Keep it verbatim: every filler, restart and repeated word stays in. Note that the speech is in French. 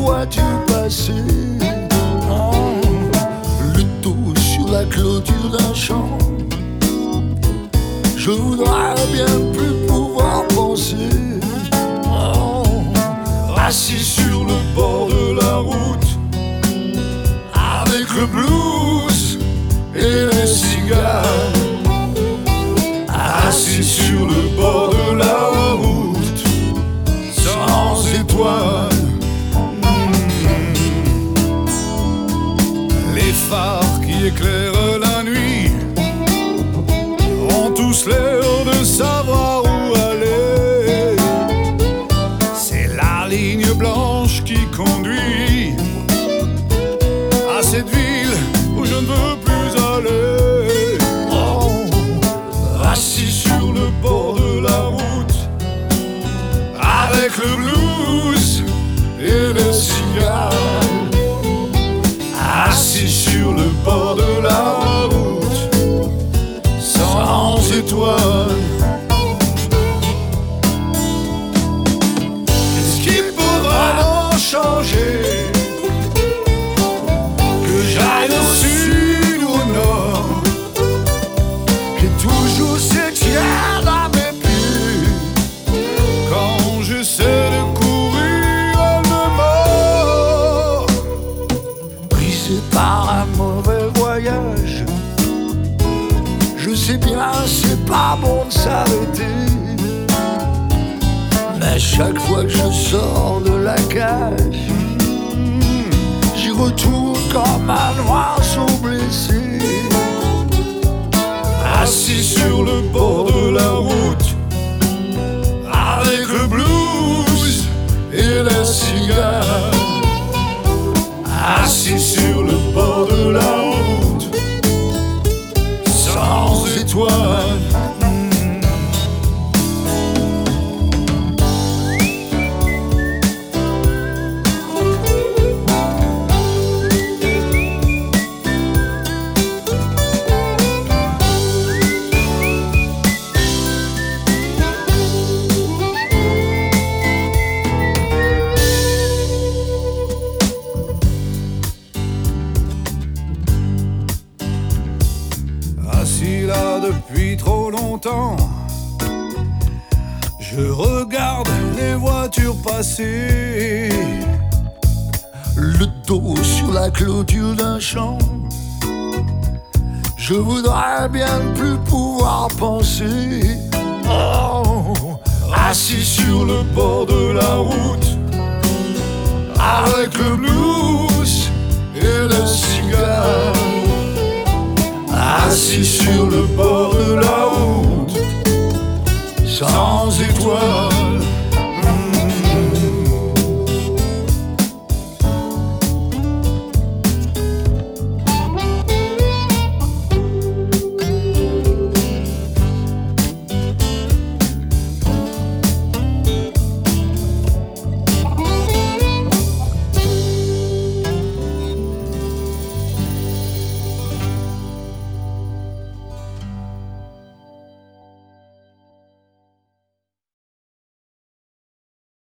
vois-tu passer? Oh, le dos sur la clôture d'un champ. Je voudrais bien plus pouvoir penser. Oh, assis sur le bord de la route, avec le blues et les cigares. Assis sur le bord de la route, sans étoiles. Les phares qui éclairent la nuit ont tous l'air de savoir où aller. C'est la ligne blanche qui conduit à cette ville où je ne veux plus aller. Oh, assis sur le bord de la route, avec le blues et les cigares. Assis sur le bord de la route, sans étoiles. Qu'est-ce qui peut vraiment changer? Que j'aille au sud ou au nord, j'ai toujours cette garde à mes pieds. Quand j'essaie de courir, elle me mord. Brisé par un mauvais voyage, je sais bien c'est pas bon de s'arrêter, mais chaque fois que je sors de la cage, j'y retourne comme un oiseau blessé. Assis sur le bord de la route, avec le blues et les cigares. Assis sur le bord de la route, sans étoiles. Assis là depuis trop longtemps, je regarde les voitures passer. Le dos sur la clôture d'un champ, je voudrais bien ne plus pouvoir penser. Oh, assis sur le bord de la route, avec le blues et les cigares. Assis sur le bord de la route, sans étoiles.